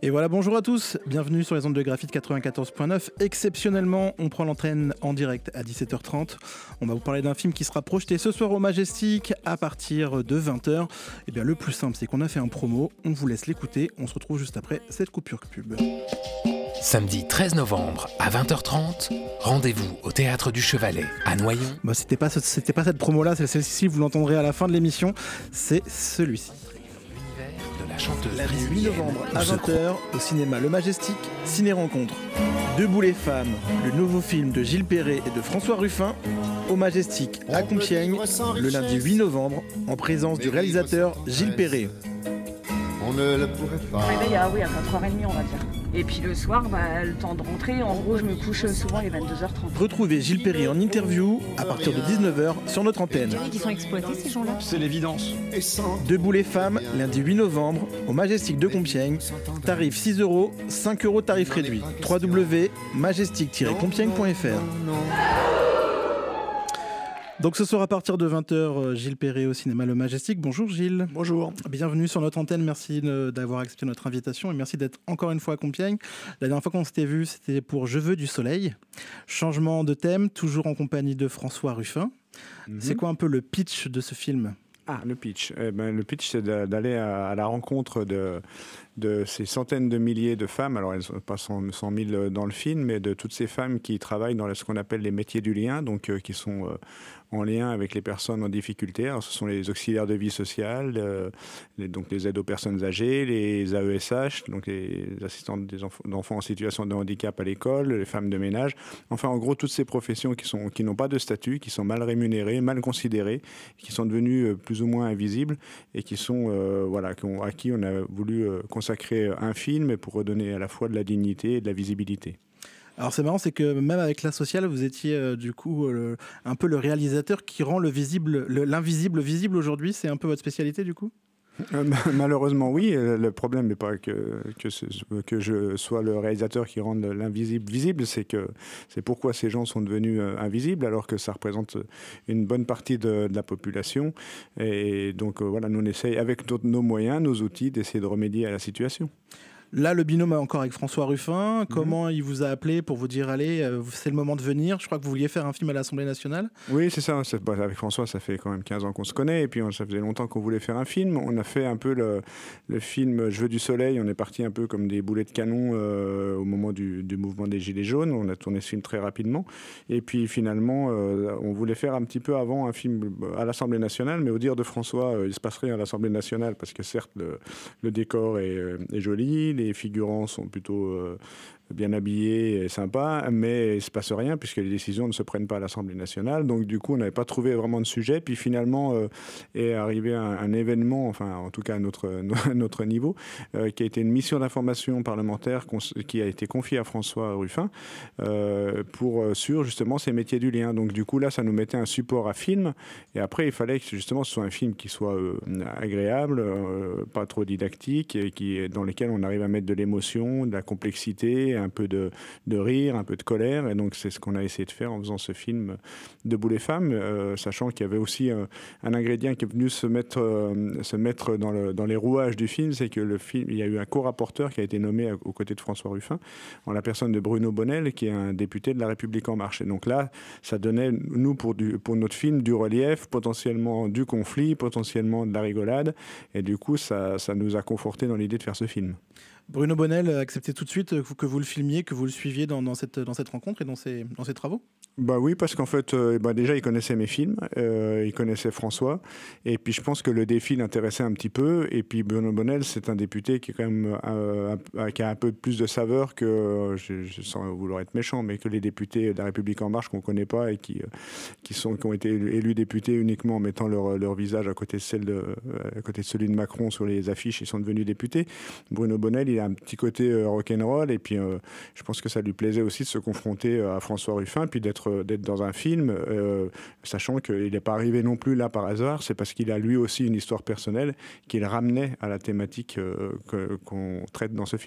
Et voilà, bonjour à tous, bienvenue sur les ondes de Graphite 94.9. Exceptionnellement, on prend l'antenne en direct à 17h30. On va vous parler d'un film qui sera projeté ce soir au Majestic à partir de 20h. Et bien le plus simple, c'est qu'on a fait un promo, on vous laisse l'écouter, on se retrouve juste après cette coupure pub. Samedi 13 novembre à 20h30, rendez-vous au Théâtre du Chevalet à Noyon. C'était pas cette promo-là, c'est celle-ci, vous l'entendrez à la fin de l'émission, c'est celui-ci. De la chanteuse Lundi 8 novembre à 20h au cinéma Le Majestic, Ciné-Rencontre. Debout les femmes, le nouveau film de Gilles Perret et de François Ruffin au Majestic à Compiègne le lundi 8 novembre en présence du réalisateur Gilles Perret. On ne le pourrait pas. Je me réveille à 4h30 on va dire. Et puis le soir, le temps de rentrer, en gros je me couche souvent les 22h30. Retrouvez Gilles Perret en interview à partir de 19h sur notre antenne. Ils sont exploités ces gens-là. C'est l'évidence. Debout les femmes, lundi 8 novembre au Majestic de Compiègne. Tarif 6 €, 5 € tarif réduit. www.majestic-compiègne.fr. Donc ce soir à partir de 20h, Gilles Perret au cinéma Le Majestic. Bonjour Gilles. Bonjour. Bienvenue sur notre antenne, merci d'avoir accepté notre invitation et merci d'être encore une fois à Compiègne. La dernière fois qu'on s'était vu, c'était pour Je veux du soleil. Changement de thème, toujours en compagnie de François Ruffin. C'est quoi un peu le pitch de ce film ? Le pitch. Le pitch, c'est d'aller à la rencontre de ces centaines de milliers de femmes, alors elles ne sont pas 100 000 dans le film, mais de toutes ces femmes qui travaillent dans ce qu'on appelle les métiers du lien, donc qui sont en lien avec les personnes en difficulté. Alors, ce sont les auxiliaires de vie sociale, donc les aides aux personnes âgées, les AESH, donc les assistantes d'enfants en situation de handicap à l'école, les femmes de ménage. Enfin, en gros, toutes ces professions qui n'ont pas de statut, qui sont mal rémunérées, mal considérées, qui sont devenues plus ou moins invisibles et qui sont, à qui on a voulu consacrer un film pour redonner à la fois de la dignité et de la visibilité. Alors c'est marrant, c'est que même avec La Sociale, vous étiez du coup un peu le réalisateur qui rend l'invisible visible aujourd'hui. C'est un peu votre spécialité du coup ? Malheureusement oui, le problème n'est pas que je sois le réalisateur qui rende l'invisible visible, c'est pourquoi ces gens sont devenus invisibles alors que ça représente une bonne partie de la population. Et donc nous on essaye avec nos moyens, nos outils d'essayer de remédier à la situation. Là, le binôme est encore avec François Ruffin. Comment il vous a appelé pour vous dire allez, c'est le moment de venir ? Je crois que vous vouliez faire un film à l'Assemblée nationale. Oui, c'est ça. Avec François, ça fait quand même 15 ans qu'on se connaît. Et puis, ça faisait longtemps qu'on voulait faire un film. On a fait un peu le film Je veux du soleil. On est parti un peu comme des boulets de canon au moment du mouvement des Gilets jaunes. On a tourné ce film très rapidement. Et puis, finalement, on voulait faire un petit peu avant un film à l'Assemblée nationale. Mais au dire de François, il se passe rien à l'Assemblée nationale parce que certes, le décor est joli. Les figurants sont plutôt bien habillés et sympas, mais il ne se passe rien puisque les décisions ne se prennent pas à l'Assemblée nationale. Donc du coup, on n'avait pas trouvé vraiment de sujet. Puis finalement, est arrivé un événement, enfin en tout cas à notre niveau, qui a été une mission d'information parlementaire qui a été confiée à François Ruffin sur justement ces métiers du lien. Donc du coup, là, ça nous mettait un support à film. Et après, il fallait que justement ce soit un film qui soit agréable, pas trop didactique, et dans lequel on arrive à mettre de l'émotion, de la complexité, un peu de rire, un peu de colère. Et donc, c'est ce qu'on a essayé de faire en faisant ce film Debout les femmes, sachant qu'il y avait aussi un ingrédient qui est venu se mettre dans les rouages du film, c'est que le film, il y a eu un co-rapporteur qui a été nommé aux côtés de François Ruffin, en la personne de Bruno Bonnel, qui est un député de La République En Marche. Et donc là, ça donnait, nous, pour notre film, du relief, potentiellement du conflit, potentiellement de la rigolade. Et du coup, ça nous a conforté dans l'idée de faire ce film. Bruno Bonnel a accepté tout de suite que vous le filmiez, que vous le suiviez dans cette rencontre et dans ses travaux ? Bah oui, parce qu'en fait, déjà, il connaissait mes films, il connaissait François, et puis je pense que le défi l'intéressait un petit peu, et puis Bruno Bonnel, c'est un député qui est quand même qui a un peu plus de saveur que, sans vouloir être méchant, mais que les députés de La République En Marche qu'on connaît pas et qui ont été élus députés uniquement en mettant leur visage à côté de celui de Macron sur les affiches, ils sont devenus députés. Bruno Bonnel, il a un petit côté rock'n'roll, et puis je pense que ça lui plaisait aussi de se confronter à François Ruffin, puis d'être dans un film, sachant qu'il n'est pas arrivé non plus là par hasard, c'est parce qu'il a lui aussi une histoire personnelle qu'il ramenait à la thématique qu'on traite dans ce film-là.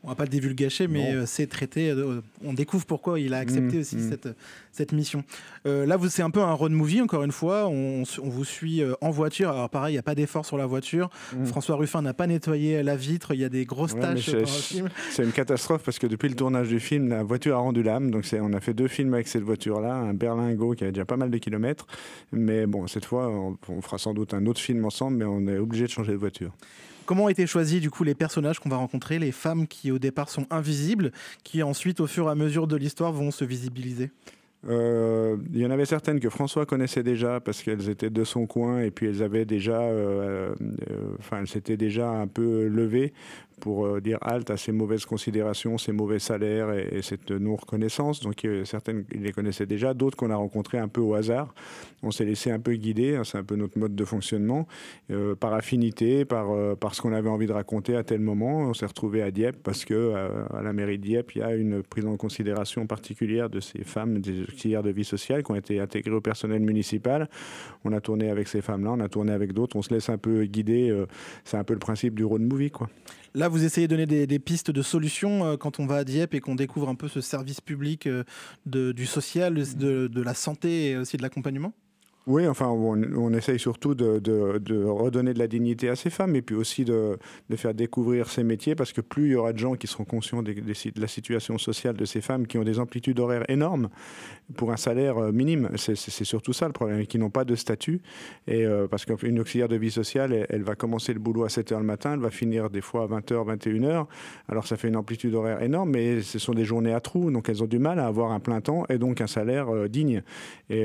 On va pas le divulgacher, mais c'est traité. On découvre pourquoi il a accepté aussi cette mission. Là, c'est un peu un road movie, encore une fois. On vous suit en voiture. Alors pareil, il n'y a pas d'effort sur la voiture. François Ruffin n'a pas nettoyé la vitre. Il y a des grosses taches dans le film. C'est une catastrophe parce que depuis le tournage du film, la voiture a rendu l'âme. Donc on a fait 2 films avec cette voiture-là, un berlingot qui avait déjà pas mal de kilomètres. Mais bon, cette fois, on fera sans doute un autre film ensemble, mais on est obligé de changer de voiture. Comment ont été choisis du coup les personnages qu'on va rencontrer, les femmes qui au départ sont invisibles, qui ensuite au fur et à mesure de l'histoire vont se visibiliser? Il y en avait certaines que François connaissait déjà parce qu'elles étaient de son coin et puis elles avaient déjà, elles s'étaient déjà un peu levées pour dire halte à ces mauvaises considérations, ces mauvais salaires et cette non-reconnaissance. Donc certaines, ils les connaissaient déjà, d'autres qu'on a rencontrées un peu au hasard. On s'est laissé un peu guider, hein, c'est un peu notre mode de fonctionnement, par affinité, par ce qu'on avait envie de raconter à tel moment. On s'est retrouvés à Dieppe parce qu'à la mairie de Dieppe, il y a une prise en considération particulière de ces femmes, des auxiliaires de vie sociale qui ont été intégrées au personnel municipal. On a tourné avec ces femmes-là, on a tourné avec d'autres, on se laisse un peu guider. C'est un peu le principe du road movie, quoi. Là, vous essayez de donner des pistes de solutions quand on va à Dieppe et qu'on découvre un peu ce service public du social, de la santé et aussi de l'accompagnement? Oui, enfin, on essaye surtout de redonner de la dignité à ces femmes et puis aussi de faire découvrir ces métiers parce que plus il y aura de gens qui seront conscients de la situation sociale de ces femmes qui ont des amplitudes horaires énormes pour un salaire minime. C'est surtout ça le problème, qui n'ont pas de statut. Et parce qu'une auxiliaire de vie sociale, elle va commencer le boulot à 7h le matin, elle va finir des fois à 20h, 21h. Alors ça fait une amplitude horaire énorme, mais ce sont des journées à trous, donc elles ont du mal à avoir un plein temps et donc un salaire digne. Et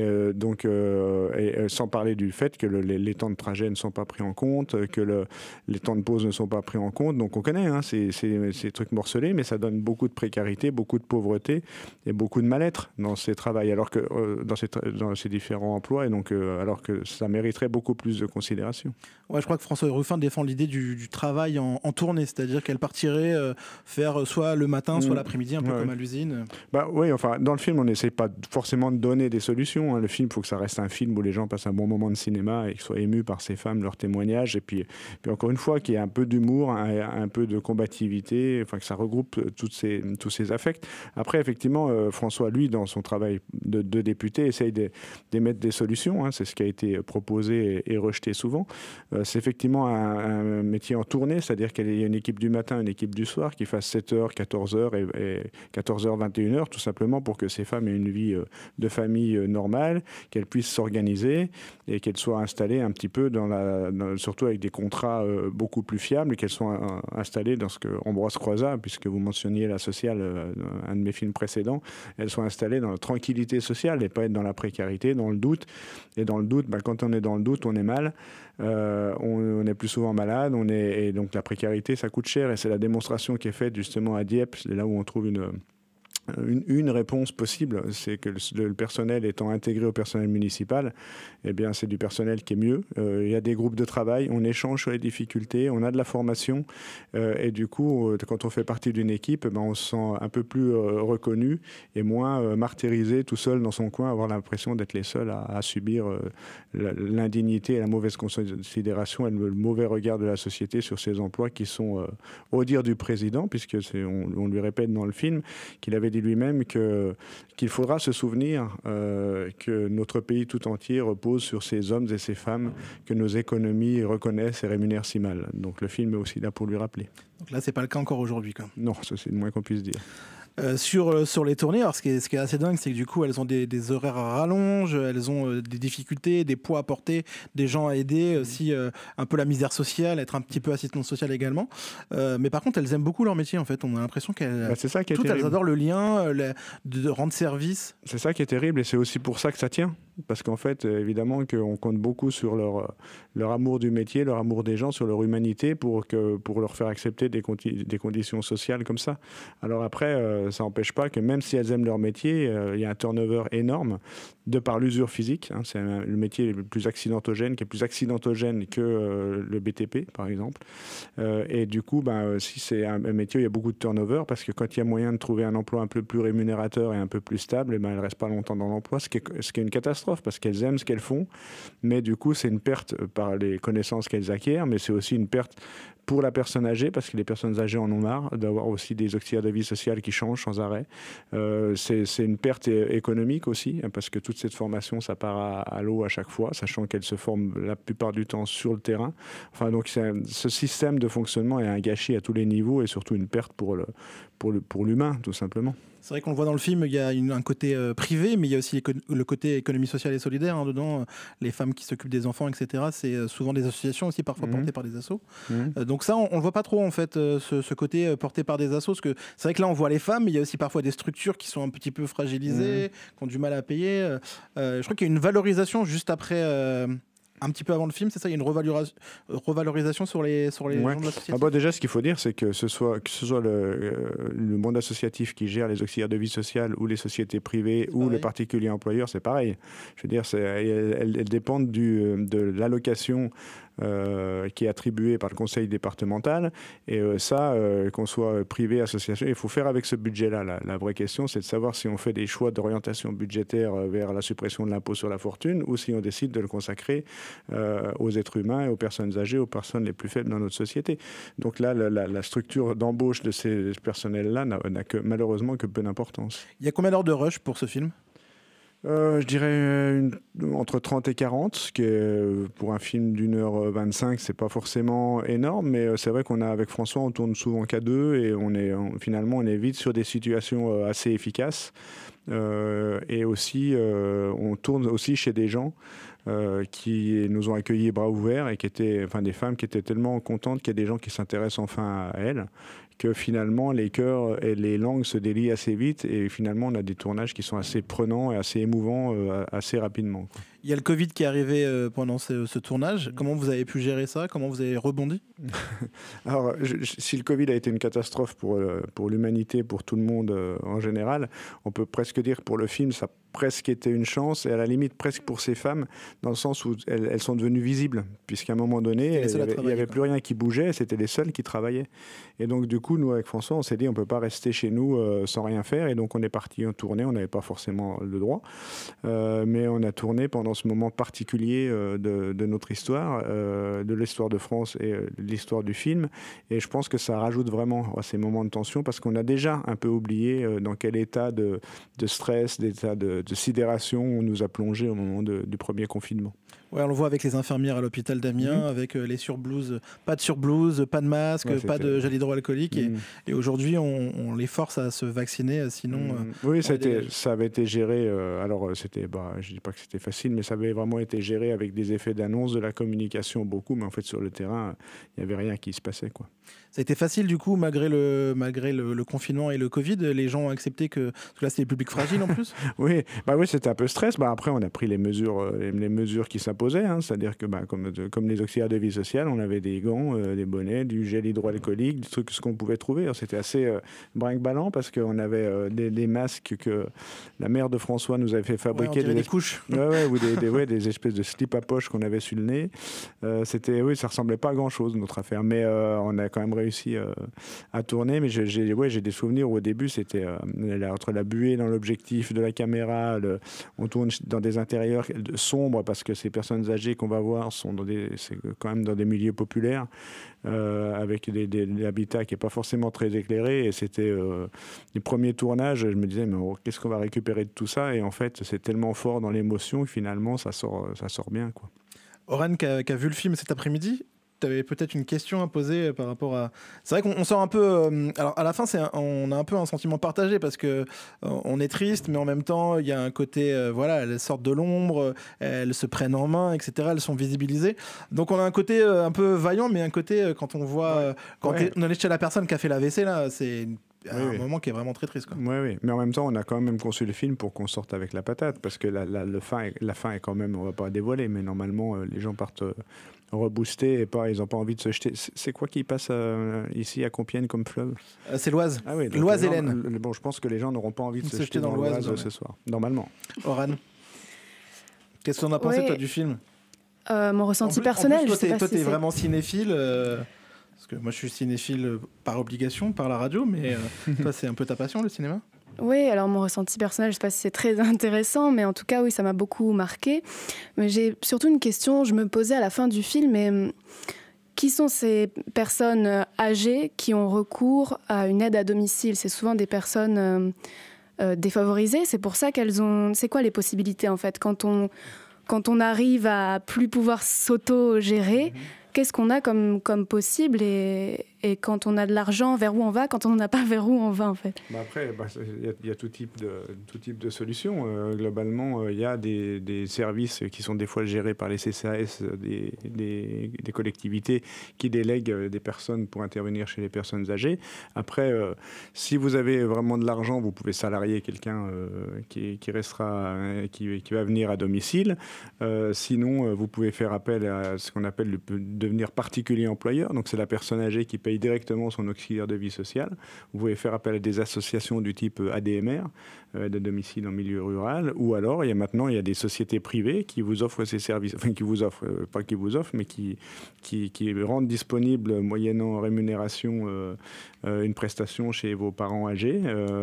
sans parler du fait que les temps de trajet ne sont pas pris en compte, que les temps de pause ne sont pas pris en compte. Donc on connaît ces trucs morcelés, mais ça donne beaucoup de précarité, beaucoup de pauvreté et beaucoup de mal-être dans ces travaux, alors que dans ces différents emplois, et donc alors que ça mériterait beaucoup plus de considération. Ouais, je crois que François Ruffin défend l'idée du travail en tournée, c'est-à-dire qu'elle partirait faire soit le matin, soit l'après-midi, un peu comme à l'usine. Oui, enfin, dans le film, on n'essaie pas forcément de donner des solutions. Hein. Le film, il faut que ça reste un film où les gens passent un bon moment de cinéma et qu'ils soient émus par ces femmes, leurs témoignages, et puis encore une fois, qu'il y ait un peu d'humour, un peu de combativité, enfin que ça regroupe tous ces affects. Après, effectivement, François, lui, dans son travail de député, essaye d'émettre des solutions. Hein. C'est ce qui a été proposé et rejeté souvent. C'est effectivement un métier en tournée, c'est-à-dire qu'il y a une équipe du matin, une équipe du soir qui fasse 7h, 14h et 14h, 21h, tout simplement pour que ces femmes aient une vie de famille normale, qu'elles puissent s'organiser et qu'elles soient installées un petit peu surtout avec des contrats beaucoup plus fiables, et qu'elles soient installées dans ce que Ambroise Croizat, puisque vous mentionniez la sociale, un de mes films précédents, elles soient installées dans la tranquillité sociale et pas être dans la précarité, dans le doute. Et dans le doute, quand on est dans le doute, on est mal. On est plus souvent malade, et donc la précarité, ça coûte cher, et c'est la démonstration qui est faite justement à Dieppe. C'est là où on trouve une réponse possible, c'est que le personnel étant intégré au personnel municipal, eh bien c'est du personnel qui est mieux. Il y a des groupes de travail, on échange sur les difficultés, on a de la formation, et du coup, quand on fait partie d'une équipe, on se sent un peu plus reconnu et moins martyrisé tout seul dans son coin, avoir l'impression d'être les seuls à subir l'indignité et la mauvaise considération et le mauvais regard de la société sur ces emplois qui sont, au dire du président, puisque on lui répète dans le film qu'il avait dit lui-même qu'il faudra se souvenir que notre pays tout entier repose sur ces hommes et ces femmes que nos économies reconnaissent et rémunèrent si mal. Donc le film est aussi là pour lui rappeler. Donc là, c'est pas le cas encore aujourd'hui, quoi. Non, ça c'est le moins qu'on puisse dire. Sur les tournées, alors ce qui est assez dingue, c'est que du coup elles ont des horaires à rallonge, elles ont des difficultés, des poids à porter, des gens à aider, aussi un peu la misère sociale, être un petit peu assistante sociale également. Mais par contre, elles aiment beaucoup leur métier en fait. On a l'impression qu'elles c'est ça qui est toutes terrible. Elles adorent le lien, de rendre service. C'est ça qui est terrible, et c'est aussi pour ça que ça tient. Parce qu'en fait, évidemment, qu'on compte beaucoup sur leur amour du métier, leur amour des gens, sur leur humanité, pour leur faire accepter des conditions sociales comme ça. Alors après, ça n'empêche pas que même si elles aiment leur métier, il y a un turnover énorme. de par l'usure physique. C'est le métier le plus accidentogène, qui est plus accidentogène que le BTP, par exemple. Et du coup, si c'est un métier où il y a beaucoup de turnover, parce que quand il y a moyen de trouver un emploi un peu plus rémunérateur et un peu plus stable, elles ne restent pas longtemps dans l'emploi, ce qui est une catastrophe, parce qu'elles aiment ce qu'elles font. Mais du coup, c'est une perte par les connaissances qu'elles acquièrent, mais c'est aussi une perte pour la personne âgée, parce que les personnes âgées en ont marre d'avoir aussi des auxiliaires de vie sociale qui changent sans arrêt. C'est une perte économique aussi, parce que toute cette formation, ça part à l'eau à chaque fois, sachant qu'elle se forme la plupart du temps sur le terrain. Enfin, donc ce système de fonctionnement est un gâchis à tous les niveaux et surtout une perte pour l'humain, tout simplement. C'est vrai qu'on le voit dans le film, il y a un côté privé, mais il y a aussi le côté économie sociale et solidaire dedans. Les femmes qui s'occupent des enfants, etc. C'est souvent des associations aussi, parfois portées par des assos. Donc ça, on le voit pas trop en fait, ce côté porté par des assos. Parce que c'est vrai que là, on voit les femmes, mais il y a aussi parfois des structures qui sont un petit peu fragilisées, qui ont du mal à payer. Je crois qu'il y a une valorisation juste après... un petit peu avant le film, c'est ça, il y a une revalorisation sur les gens de la société. Déjà, ce qu'il faut dire, c'est que ce soit le monde associatif qui gère les auxiliaires de vie sociale ou les sociétés privées ou les particuliers employeurs, c'est pareil. Je veux dire, elles dépendent de l'allocation qui est attribuée par le conseil départemental. Et qu'on soit privé, association, il faut faire avec ce budget-là. La vraie question, c'est de savoir si on fait des choix d'orientation budgétaire vers la suppression de l'impôt sur la fortune ou si on décide de le consacrer aux êtres humains et aux personnes âgées, aux personnes les plus faibles dans notre société. Donc là, la structure d'embauche de ces personnels-là n'a malheureusement que peu d'importance. Il y a combien d'heures de rush pour ce film ? Je dirais entre 30 et 40, ce qui est, pour un film d'1h25, c'est pas forcément énorme, mais c'est vrai avec François, on tourne souvent qu'à deux et finalement on est vite sur des situations assez efficaces. Et aussi, on tourne aussi chez des gens qui nous ont accueillis bras ouverts et des femmes qui étaient tellement contentes qu'il y a des gens qui s'intéressent enfin à elles, que finalement les cœurs et les langues se délient assez vite et finalement on a des tournages qui sont assez prenants et assez émouvants assez rapidement. Il y a le Covid qui est arrivé pendant ce tournage. Comment vous avez pu gérer ça ? Comment vous avez rebondi ? Alors, si le Covid a été une catastrophe pour l'humanité, pour tout le monde en général, on peut presque dire que pour le film, ça a presque été une chance, et à la limite presque pour ces femmes, dans le sens où elles sont devenues visibles, puisqu'à un moment donné, il n'y avait plus rien qui bougeait, c'était les seuls qui travaillaient. Et donc, du coup, nous, avec François, on s'est dit, on ne peut pas rester chez nous sans rien faire, et donc on est parti en tournée, on n'avait pas forcément le droit, mais on a tourné pendant ce moment particulier de notre histoire, de l'histoire de France et de l'histoire du film, et je pense que ça rajoute vraiment à ces moments de tension, parce qu'on a déjà un peu oublié dans quel état de stress, d'état de sidération on nous a plongé au moment du premier confinement. Ouais, on le voit avec les infirmières à l'hôpital d'Amiens, avec les surblouses, pas de surblouse, pas de masque, pas de gel hydroalcoolique. Et aujourd'hui, on les force à se vacciner, sinon... Oui, ça avait été géré. Alors, je ne dis pas que c'était facile, mais ça avait vraiment été géré avec des effets d'annonce, de la communication beaucoup, mais en fait, sur le terrain, il n'y avait rien qui se passait, quoi. Ça a été facile, du coup, malgré le confinement et le Covid, les gens ont accepté parce que là, c'est les publics fragiles en plus. Oui, c'était un peu stress. Après, on a pris les mesures qui s'imposaient, hein, c'est-à-dire que comme les auxiliaires de vie sociale, on avait des gants, des bonnets, du gel hydroalcoolique, du truc ce qu'on pouvait trouver. Alors, c'était assez brinque-ballant parce qu'on avait des masques que la mère de François nous avait fait fabriquer. Des couches. Ou des espèces de slips à poche qu'on avait sur le nez. Ça ressemblait pas à grand-chose, notre affaire. Mais on a quand même réussi à tourner, mais j'ai des souvenirs où au début c'était entre la buée dans l'objectif de la caméra, on tourne dans des intérieurs sombres parce que ces personnes âgées qu'on va voir c'est quand même dans des milieux populaires avec des habitats qui n'est pas forcément très éclairés, et c'était les premiers tournages, je me disais mais qu'est-ce qu'on va récupérer de tout ça, et en fait c'est tellement fort dans l'émotion que finalement ça sort bien, quoi. Oran qui a vu le film cet après-midi, tu avais peut-être une question à poser par rapport à... C'est vrai qu'on sort un peu... alors à la fin, on a un peu un sentiment partagé parce que on est triste, mais en même temps, il y a un côté... elles sortent de l'ombre, elles se prennent en main, etc. Elles sont visibilisées. Donc on a un côté un peu vaillant, mais un côté, quand on voit... on est chez la personne qui a fait l'AVC, là, c'est... un moment qui est vraiment très triste, quoi. Oui, mais en même temps, on a quand même conçu le film pour qu'on sorte avec la patate, parce que la fin est quand même, on va pas dévoiler, mais normalement, les gens partent reboostés et ils n'ont pas envie de se jeter. C'est quoi qui passe ici à Compiègne comme fleuve ? C'est l'Oise. Ah oui, l'Oise-Hélène. Je pense que les gens n'auront pas envie de se jeter dans l'Oise ce soir, normalement. Oran. Qu'est-ce que t'en as pensé, Ouais. toi, du film? Mon ressenti personnel, toi, je sais pas toi, si t'es c'est... vraiment cinéphile. Parce que moi, je suis cinéphile par obligation, par la radio, mais toi, c'est un peu ta passion, le cinéma? Oui, alors mon ressenti personnel, je sais pas si c'est très intéressant, mais en tout cas, oui, ça m'a beaucoup marqué. Mais j'ai surtout une question, je me posais à la fin du film, qui sont ces personnes âgées qui ont recours à une aide à domicile? C'est souvent des personnes défavorisées, c'est pour ça qu'elles ont... C'est quoi les possibilités, en fait, quand on arrive à plus pouvoir s'auto-gérer, qu'est-ce qu'on a comme possible et quand on a de l'argent, vers où on va? Quand on n'en a pas, vers où on va, en fait? Après, il y a tout type de solutions. Globalement, il y a des services qui sont des fois gérés par les CCAS, des collectivités qui délèguent des personnes pour intervenir chez les personnes âgées. Après, si vous avez vraiment de l'argent, vous pouvez salarier quelqu'un qui va venir à domicile. Sinon, vous pouvez faire appel à ce qu'on appelle devenir particulier employeur. Donc, c'est la personne âgée qui paye directement son auxiliaire de vie sociale. Vous pouvez faire appel à des associations du type ADMR, de domicile en milieu rural, ou alors il y a des sociétés privées qui vous offrent ces services, enfin pas qui vous offrent, mais qui rendent disponible moyennant rémunération une prestation chez vos parents âgés.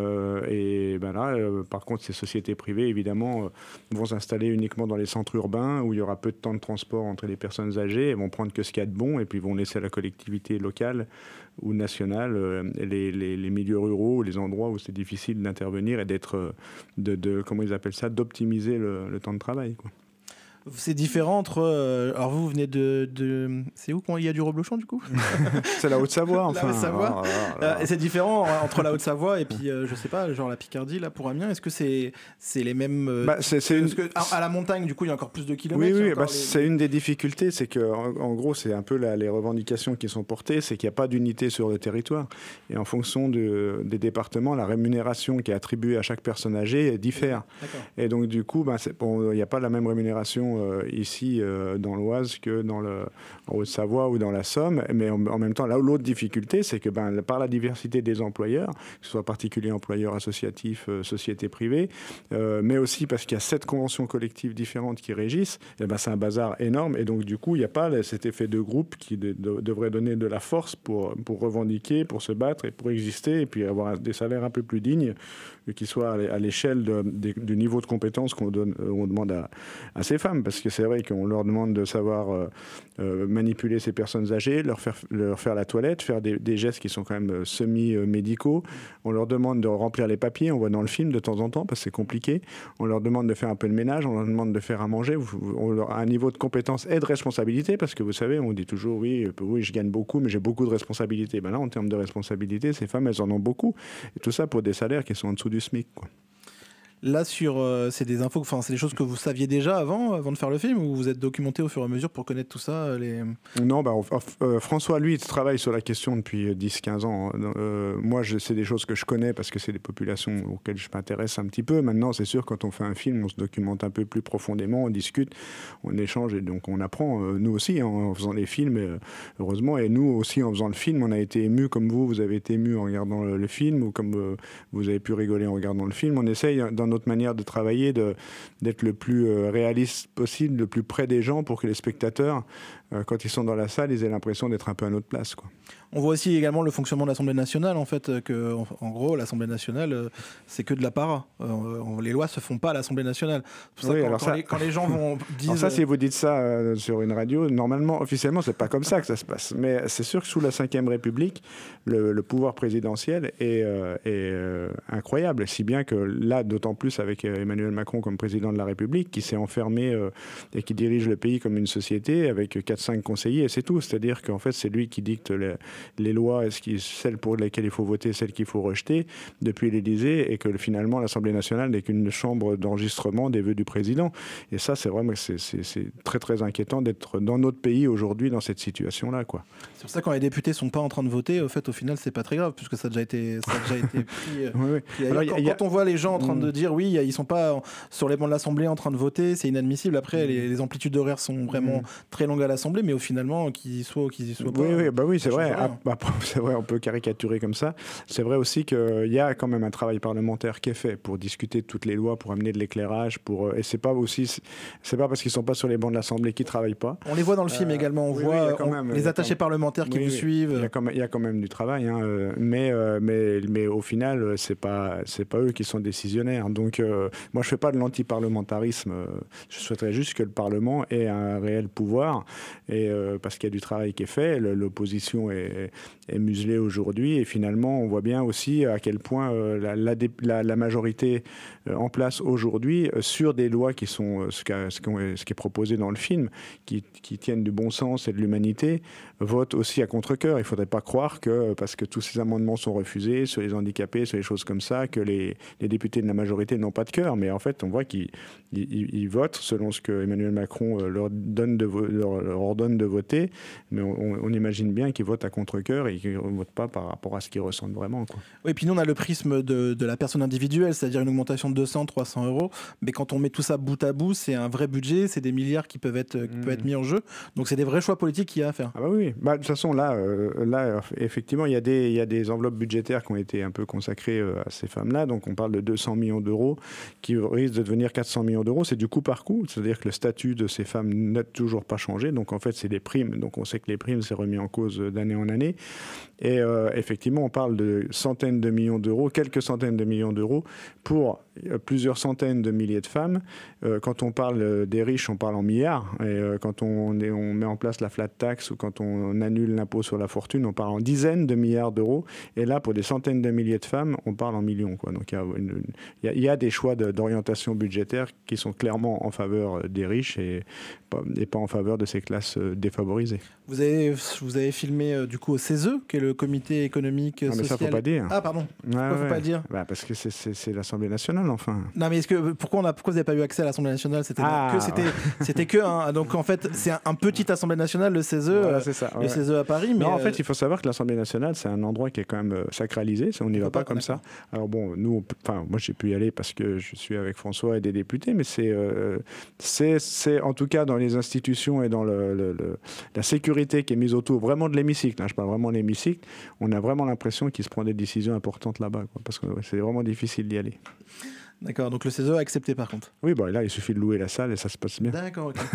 Par contre, ces sociétés privées, évidemment, vont s'installer uniquement dans les centres urbains où il y aura peu de temps de transport entre les personnes âgées, et vont prendre que ce qu'il y a de bon, et puis vont laisser à la collectivité locale ou nationale les milieux ruraux, les endroits où c'est difficile d'intervenir et comment ils appellent ça, d'optimiser le temps de travail, quoi. C'est différent entre... alors vous venez de... C'est où qu'il y a du reblochon, du coup? C'est la Haute-Savoie, enfin. La Haute-Savoie. Et c'est différent entre la Haute-Savoie et puis, je sais pas, genre la Picardie, là, pour Amiens. Est-ce que c'est les mêmes... à la montagne, du coup, il y a encore plus de kilomètres? Oui, c'est une des difficultés, c'est que en gros, c'est un peu les revendications qui sont portées, c'est qu'il n'y a pas d'unité sur le territoire. Et en fonction des départements, la rémunération qui est attribuée à chaque personne âgée diffère. D'accord. Et donc, du coup, il n'y a pas la même rémunération ici dans l'Oise que en Haute-Savoie ou dans la Somme, mais en même temps, là où l'autre difficulté, c'est que par la diversité des employeurs, que ce soit particuliers, employeurs associatifs, sociétés privées, mais aussi parce qu'il y a 7 conventions collectives différentes qui régissent, c'est un bazar énorme, et donc du coup, il n'y a pas cet effet de groupe qui devrait donner de la force pour revendiquer, pour se battre et pour exister, et puis avoir des salaires un peu plus dignes, qui soient à l'échelle du niveau de compétence qu'on demande à ces femmes. Parce que c'est vrai qu'on leur demande de savoir manipuler ces personnes âgées, leur faire la toilette, faire des gestes qui sont quand même semi-médicaux. On leur demande de remplir les papiers, on voit dans le film de temps en temps, parce que c'est compliqué. On leur demande de faire un peu de ménage, on leur demande de faire à manger. On leur a un niveau de compétence et de responsabilité, parce que vous savez, on dit toujours, oui, je gagne beaucoup, mais j'ai beaucoup de responsabilités. Là, en termes de responsabilité, ces femmes, elles en ont beaucoup. Et tout ça pour des salaires qui sont en dessous du SMIC, quoi. Là, c'est des infos, c'est des choses que vous saviez déjà avant de faire le film, ou vous êtes documenté au fur et à mesure pour connaître tout ça Non, François, lui, il travaille sur la question depuis 10-15 ans. Moi, c'est des choses que je connais parce que c'est des populations auxquelles je m'intéresse un petit peu. Maintenant, c'est sûr, quand on fait un film, on se documente un peu plus profondément, on discute, on échange, et donc on apprend. Nous aussi, en faisant les films, heureusement, et nous aussi, en faisant le film, on a été émus comme vous avez été émus en regardant le film, ou comme vous avez pu rigoler en regardant le film. On essaye, dans notre manière de travailler, d'être le plus réaliste possible, le plus près des gens, pour que les spectateurs, quand ils sont dans la salle, ils aient l'impression d'être un peu à notre place, quoi. On voit aussi également le fonctionnement de l'Assemblée nationale, en fait, que en gros, l'Assemblée nationale, c'est que de l'apparat. Les lois se font pas à l'Assemblée nationale. C'est pour ça quand les gens vont dire... Alors ça, si vous dites ça sur une radio, normalement, officiellement, c'est pas comme ça que ça se passe. Mais c'est sûr que sous la Ve République, le pouvoir présidentiel est incroyable. Si bien que là, d'autant plus avec Emmanuel Macron comme président de la République, qui s'est enfermé et qui dirige le pays comme une société avec 4-5 conseillers, et c'est tout. C'est-à-dire qu'en fait, c'est lui qui dicte les lois, celles pour lesquelles il faut voter, celles qu'il faut rejeter, depuis l'Élysée, et que finalement l'Assemblée nationale n'est qu'une chambre d'enregistrement des vœux du président. Et ça, c'est vraiment c'est très très inquiétant d'être dans notre pays aujourd'hui dans cette situation-là, quoi. C'est pour ça que quand les députés sont pas en train de voter, au final, c'est pas très grave, puisque ça a déjà été pris. Oui. Quand on voit les gens en train de dire oui, ils sont pas sur les bancs de l'Assemblée en train de voter, c'est inadmissible. Après, les amplitudes horaires sont vraiment très longues à l'Assemblée, mais finalement, qu'ils y soient pas. Oui, c'est vrai. C'est vrai, on peut caricaturer comme ça. C'est vrai aussi qu'il y a quand même un travail parlementaire qui est fait pour discuter de toutes les lois, pour amener de l'éclairage, et c'est pas parce qu'ils sont pas sur les bancs de l'Assemblée qu'ils travaillent pas. On les voit dans le film également, on voit les attachés parlementaires qui vous suivent. Il y a quand même du travail, hein, mais au final, c'est pas eux qui sont décisionnaires. Donc, moi, je fais pas de l'antiparlementarisme. Je souhaiterais juste que le Parlement ait un réel pouvoir, et parce qu'il y a du travail qui est fait. L'opposition est muselée aujourd'hui, et finalement, on voit bien aussi à quel point la majorité en place aujourd'hui sur des lois qui sont ce qui est proposé dans le film, qui tiennent du bon sens et de l'humanité, vote aussi à contre-cœur. Il ne faudrait pas croire que, parce que tous ces amendements sont refusés, sur les handicapés, sur les choses comme ça, que les députés de la majorité n'ont pas de cœur. Mais en fait, on voit qu'ils votent selon ce que Emmanuel Macron leur ordonne de voter. Mais on imagine bien qu'ils votent à contre-cœur et qu'ils ne votent pas par rapport à ce qu'ils ressentent vraiment, quoi. Oui, et puis nous, on a le prisme de la personne individuelle, c'est-à-dire une augmentation de 200, 300 euros. Mais quand on met tout ça bout à bout, c'est un vrai budget, c'est des milliards qui peuvent être mis en jeu. Donc, c'est des vrais choix politiques qu'il y a à faire. Ah bah oui. De toute façon, là, effectivement, il y a des enveloppes budgétaires qui ont été un peu consacrées à ces femmes-là. Donc, on parle de 200 millions d'euros qui risquent de devenir 400 millions d'euros. C'est du coup par coup. C'est-à-dire que le statut de ces femmes n'a toujours pas changé. Donc, en fait, c'est des primes. Donc, on sait que les primes, c'est remis en cause d'année en année. Et effectivement, on parle de centaines de millions d'euros, quelques centaines de millions d'euros pour plusieurs centaines de milliers de femmes. Quand on parle des riches, on parle en milliards. Et quand on met en place la flat tax ou quand on annule l'impôt sur la fortune, on parle en dizaines de milliards d'euros. Et là, pour des centaines de milliers de femmes, on parle en millions, quoi. Donc il y a des choix d'orientation budgétaire qui sont clairement en faveur des riches et pas en faveur de ces classes défavorisées. Vous avez filmé du coup au CESE, qui est le comité économique social. Mais ça, faut pas dire. Ah, pardon. Pourquoi faut pas le dire ? Parce que c'est l'Assemblée nationale, enfin. Non, mais pourquoi vous n'avez pas eu accès à l'Assemblée nationale ? C'était que donc en fait, c'est un petit Assemblée nationale, le CESE, voilà, c'est ça, le CESE à Paris. Mais non, en fait, il faut savoir que l'Assemblée nationale, c'est un endroit qui est quand même sacralisé. On n'y va pas comme ça. Alors bon, moi, j'ai pu y aller parce que je suis avec François et des députés, mais c'est en tout cas dans les institutions et dans la sécurité qui est mise autour, vraiment de l'hémicycle. Je parle vraiment de l'hémicycle. On a vraiment l'impression qu'il se prend des décisions importantes là-bas, quoi, parce que c'est vraiment difficile d'y aller. D'accord, donc le CESE a accepté par contre. Oui, là, il suffit de louer la salle et ça se passe bien. D'accord, ok.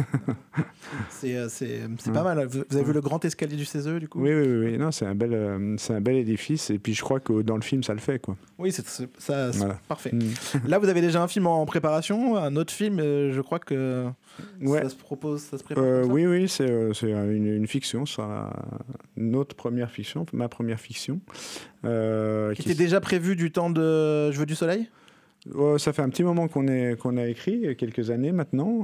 c'est pas mal. Vous avez vu le grand escalier du CESE, du coup ? Oui. Non, c'est un bel édifice. Et puis, je crois que dans le film, ça le fait, quoi. Oui, c'est parfait. Là, vous avez déjà un film en préparation, un autre film, je crois que ça se prépare. Oui, c'est une fiction. Ça, notre première fiction, ma première fiction. Qui était déjà prévue du temps de Je veux du soleil ? Ça fait un petit moment qu'on a écrit, quelques années maintenant,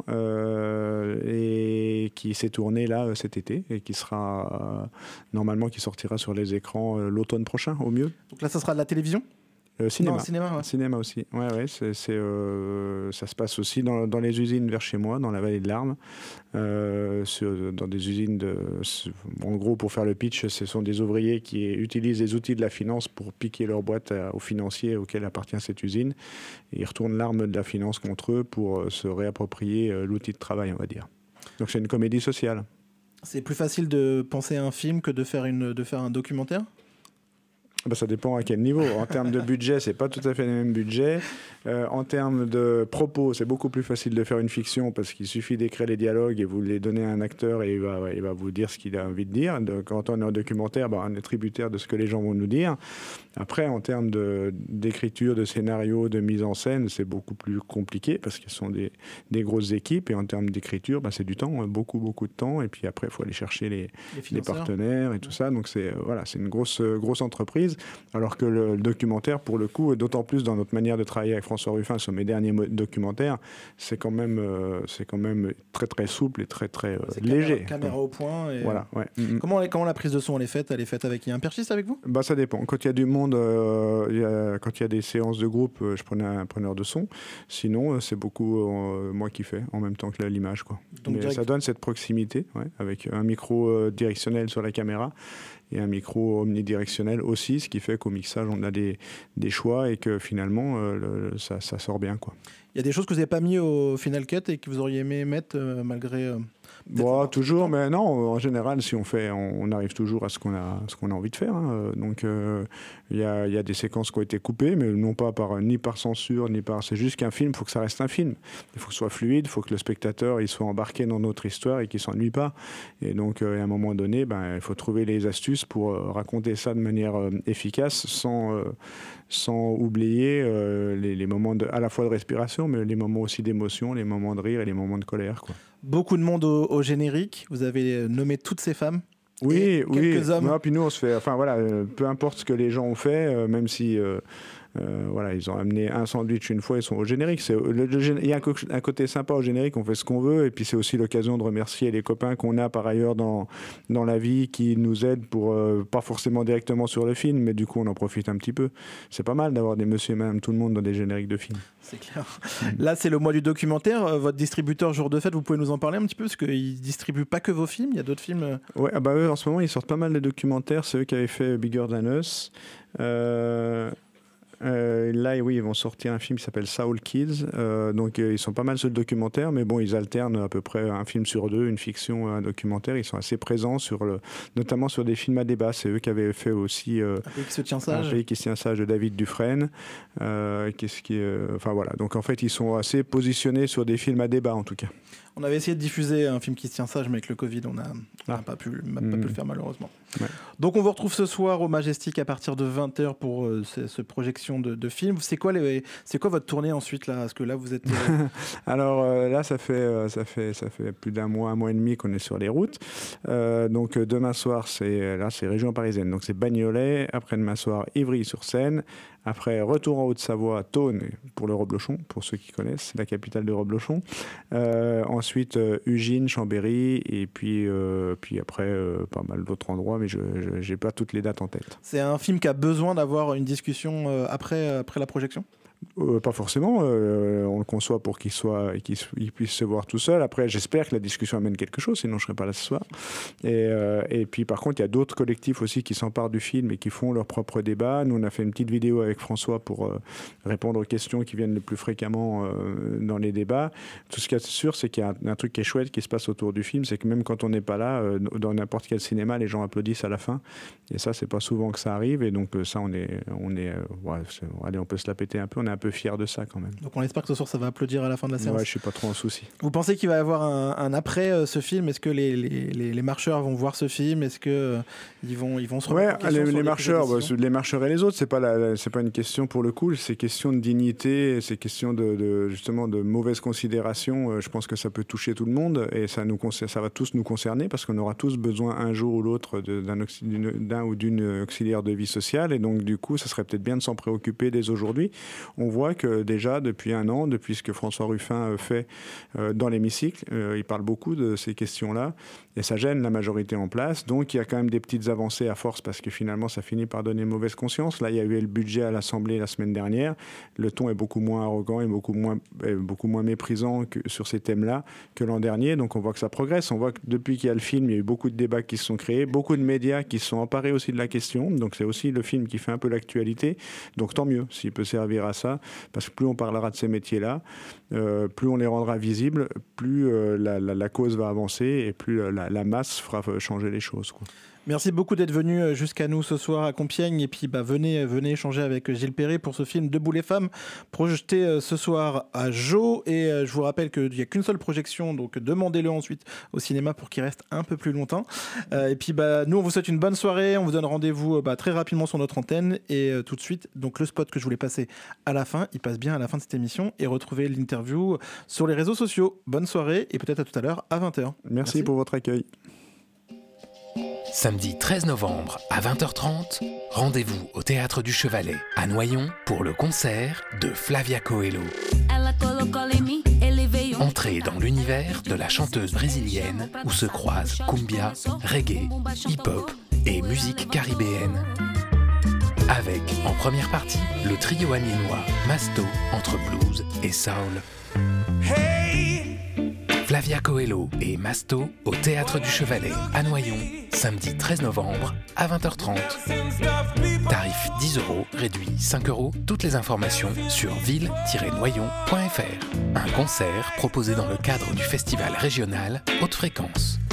et qui s'est tourné là cet été et qui sera normalement qui sortira sur les écrans l'automne prochain au mieux. Donc là, ça sera de la télévision ? Cinéma. Non, cinéma, ouais. Cinéma aussi. Ouais, ça se passe aussi dans les usines vers chez moi, dans la vallée de l'Arme, dans des usines en gros, pour faire le pitch, ce sont des ouvriers qui utilisent les outils de la finance pour piquer leur boîte aux financiers auxquels appartient cette usine. Et ils retournent l'arme de la finance contre eux pour se réapproprier l'outil de travail, on va dire. Donc c'est une comédie sociale. C'est plus facile de penser à un film que de faire un documentaire ? Ça dépend à quel niveau. En termes de budget, c'est pas tout à fait le même budget. En termes de propos, c'est beaucoup plus facile de faire une fiction parce qu'il suffit d'écrire les dialogues et vous les donnez à un acteur et il va vous dire ce qu'il a envie de dire. Quand on est en documentaire, on est tributaire de ce que les gens vont nous dire. Après, en termes d'écriture, de scénario, de mise en scène, c'est beaucoup plus compliqué parce qu'ils sont des grosses équipes. Et en termes d'écriture, c'est du temps, beaucoup de temps. Et puis après, il faut aller chercher les partenaires et tout ça. Donc c'est une grosse entreprise. Alors que le documentaire, pour le coup, d'autant plus dans notre manière de travailler avec François Ruffin sur mes derniers documentaires, c'est quand même très très souple et très très léger. Caméra au point. Et voilà. Ouais. Comment la prise de son elle est faite avec un perchiste avec vous ? Ça dépend. Quand il y a du monde, quand il y a des séances de groupe, je prenais un preneur de son. Sinon, c'est beaucoup moi qui fais en même temps que l'image, quoi. Mais ça donne cette proximité, avec un micro directionnel sur la caméra et un micro omnidirectionnel aussi, ce qui fait qu'au mixage, on a des choix et que finalement, ça sort bien, quoi. Il y a des choses que vous n'avez pas mis au Final Cut et que vous auriez aimé mettre malgré... Bon, toujours, mais non, en général, si on fait, on arrive toujours à ce qu'on a envie de faire. Hein. Donc, il y a des séquences qui ont été coupées, mais non pas ni par censure, ni par... C'est juste qu'un film, il faut que ça reste un film. Il faut que ce soit fluide, il faut que le spectateur il soit embarqué dans notre histoire et qu'il ne s'ennuie pas. Et donc, à un moment donné, il faut trouver les astuces pour raconter ça de manière efficace, sans oublier les moments à la fois de respiration, mais les moments aussi d'émotion, les moments de rire et les moments de colère, quoi. Beaucoup de monde au générique. Vous avez nommé toutes ces femmes. Oui, quelques hommes. Non, puis nous, on se fait... Enfin, voilà, peu importe ce que les gens ont fait, même si... voilà, ils ont amené un sandwich une fois, ils sont au générique. Il y a un côté sympa au générique, on fait ce qu'on veut, et puis c'est aussi l'occasion de remercier les copains qu'on a par ailleurs dans la vie, qui nous aident pour, pas forcément directement sur le film, mais du coup on en profite un petit peu. C'est pas mal d'avoir des monsieur et madame tout le monde dans des génériques de films. C'est clair. Là, c'est le mois du documentaire. Votre distributeur Jour de Fête, vous pouvez nous en parler un petit peu, parce qu'ils ne distribuent pas que vos films, il y a d'autres films. Ouais, eux, en ce moment, ils sortent pas mal de documentaires. C'est eux qui avaient fait Bigger Than Us. Là, oui, ils vont sortir un film qui s'appelle Soul Kids. Donc, ils sont pas mal sur le documentaire, mais bon, ils alternent à peu près un film sur deux, une fiction, un documentaire. Ils sont assez présents notamment sur des films à débat. C'est eux qui avaient fait aussi Un pays qui se tient sage. Un pays qui se tient sage de David Dufresne. Enfin voilà. Donc en fait, ils sont assez positionnés sur des films à débat en tout cas. On avait essayé de diffuser un film qui se tient sage, mais avec le Covid, on n'a pas pu le faire malheureusement. Ouais. Donc on vous retrouve ce soir au Majestic à partir de 20h pour cette projection de film. C'est quoi votre tournée ensuite là ? Parce que là vous êtes... Alors là ça fait plus d'un mois, un mois et demi qu'on est sur les routes. Donc demain soir c'est région parisienne. Donc c'est Bagnolet, après-demain soir Ivry-sur-Seine. Après, retour en Haute-Savoie, Thônes, pour le Reblochon, pour ceux qui connaissent, la capitale de Reblochon. Ensuite, Ugine, Chambéry, et puis après, pas mal d'autres endroits, mais je n'ai pas toutes les dates en tête. C'est un film qui a besoin d'avoir une discussion après la projection ? Pas forcément, on le conçoit pour qu'il puisse se voir tout seul. Après, j'espère que la discussion amène quelque chose, sinon je ne serais pas là ce soir. Et puis par contre, il y a d'autres collectifs aussi qui s'emparent du film et qui font leur propre débat. Nous, on a fait une petite vidéo avec François pour répondre aux questions qui viennent le plus fréquemment dans les débats. Tout ce qui est sûr, c'est qu'il y a un truc qui est chouette qui se passe autour du film, c'est que même quand on n'est pas là, dans n'importe quel cinéma, les gens applaudissent à la fin. Et ça, c'est pas souvent que ça arrive. Et donc ça, allez, on peut se la péter un peu. On est un peu fiers de ça quand même. Donc on espère que ce soir ça va applaudir à la fin de la séance. Ouais, je suis pas trop en souci. Vous pensez qu'il va y avoir un après ce film ? Est-ce que les marcheurs vont voir ce film ? Est-ce que ils vont se remettre en question sur les marcheurs et les autres, c'est pas une question pour le coup, c'est question de dignité, c'est question justement de mauvaise considération. Je pense que ça peut toucher tout le monde et ça va tous nous concerner parce qu'on aura tous besoin un jour ou l'autre d'un ou d'une auxiliaire de vie sociale et donc du coup ça serait peut-être bien de s'en préoccuper dès aujourd'hui. On voit que déjà depuis un an, depuis ce que François Ruffin fait dans l'hémicycle, il parle beaucoup de ces questions-là et ça gêne la majorité en place. Donc il y a quand même des petites avancées à force parce que finalement ça finit par donner mauvaise conscience. Là il y a eu le budget à l'Assemblée la semaine dernière. Le ton est beaucoup moins arrogant et beaucoup moins méprisant sur ces thèmes-là que l'an dernier. Donc on voit que ça progresse. On voit que depuis qu'il y a le film, il y a eu beaucoup de débats qui se sont créés, beaucoup de médias qui se sont emparés aussi de la question. Donc c'est aussi le film qui fait un peu l'actualité. Donc tant mieux s'il peut servir à ça, parce que plus on parlera de ces métiers-là, plus on les rendra visibles, plus la cause va avancer et plus la masse fera changer les choses, quoi. Merci beaucoup d'être venu jusqu'à nous ce soir à Compiègne et puis venez échanger avec Gilles Perret pour ce film Debout les femmes, projeté ce soir à Jo. Et je vous rappelle qu'il n'y a qu'une seule projection, donc demandez-le ensuite au cinéma pour qu'il reste un peu plus longtemps. Et puis nous on vous souhaite une bonne soirée, on vous donne rendez-vous très rapidement sur notre antenne et tout de suite donc le spot que je voulais passer à la fin, il passe bien à la fin de cette émission et retrouvez l'interview sur les réseaux sociaux. Bonne soirée et peut-être à tout à l'heure à 20h. Merci pour votre accueil. Samedi 13 novembre à 20h30, rendez-vous au Théâtre du Chevalet à Noyon pour le concert de Flavia Coelho. Entrez dans l'univers de la chanteuse brésilienne où se croisent cumbia, reggae, hip-hop et musique caribéenne. Avec, en première partie, le trio amiénois Masto entre blues et soul. Hey, Flavia Coelho et Masto au Théâtre du Chevalet à Noyon, samedi 13 novembre à 20h30. Tarif 10 €, réduit 5 €. Toutes les informations sur ville-noyon.fr. Un concert proposé dans le cadre du festival régional Haute Fréquence.